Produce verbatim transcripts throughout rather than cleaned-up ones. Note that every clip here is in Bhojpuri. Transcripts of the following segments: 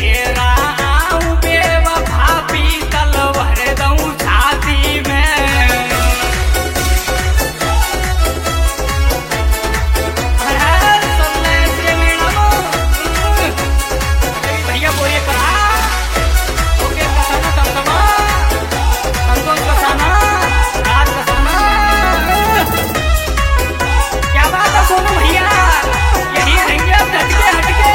फेरा आऊं बेवफा पीतल भर दूं छाती में। अरे सुन ले इसके मीणा भैया बोलिए करा ओके कसाना दमदमा संतोष कसाना राज कसाना। क्या बात है सोनू भैया यही रहेंगे अब हटके हटके।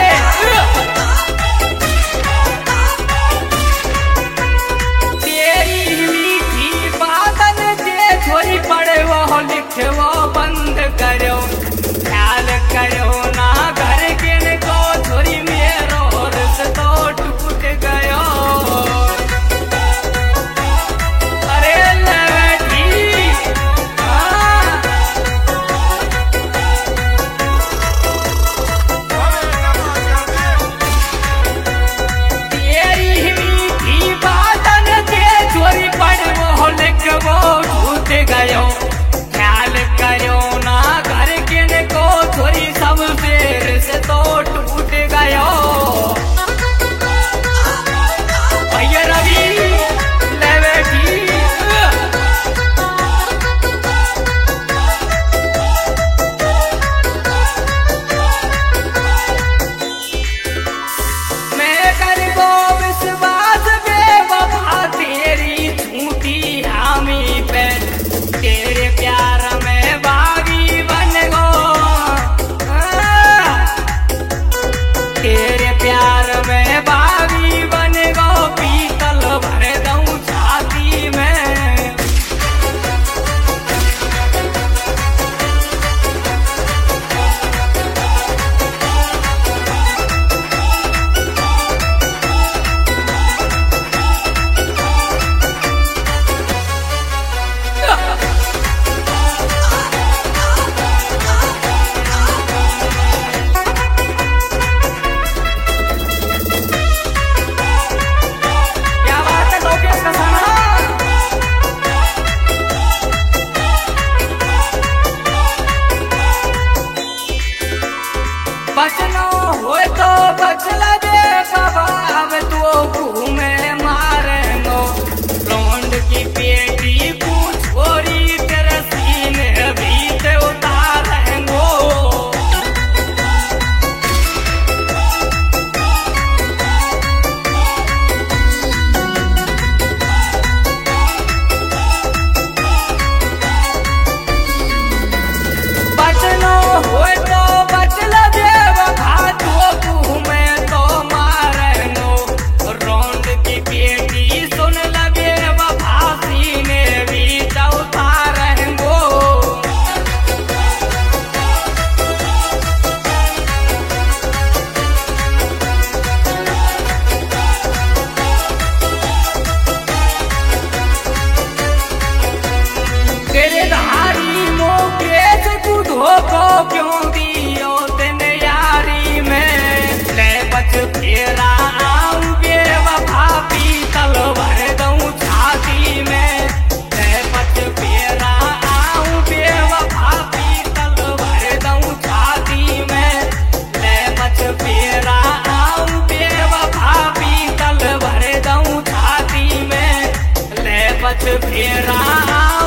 तेरी मीठी बातन जे छोरी पड़े वो लिखे वो बंद करो ख्याल करो ना घर के को छोरी मेरो रिश्तो टूट गयो। अरे लड़की हाँ तेरी मीठी बातन जे छोरी पड़े वो लिखे वो टूट गयो ख्याल करो ना घर के को छोरी सब देर से तो टूट गयो। भैया रवि ले बेटी मैं कर गो विश्वास बेवफा तेरी झूठी हामी पे तेरे प्यार में बागी बन गो आ, तेरे प्यार में बागी बन गो पीतल भर दूं छाती में। क्या बात है लोकेश कसाना। बचना हो तो बचला दे बाबा अब तो घूमे मारेंगो लौंड की पेटी पूछ छोरी तेरे सीने भी ते उतारेंगो। बचना हो तो बचला देव भातो घूमे तो मारेंगो रौंड की बेटी सुन लगे भासी में भी उतारेंगो। तेरे धारी मोके से तू धोखो क्यों दियो तेन यारी में ले बच फेरा आऊं बेवफा पीतल भर दूं छाती में। ले बच फेरा आऊं बेवफा पीतल भर दूं छाती में। ले बच फेरा आऊं बेवफा पीतल भर दूं छाती में। ले बच फेरा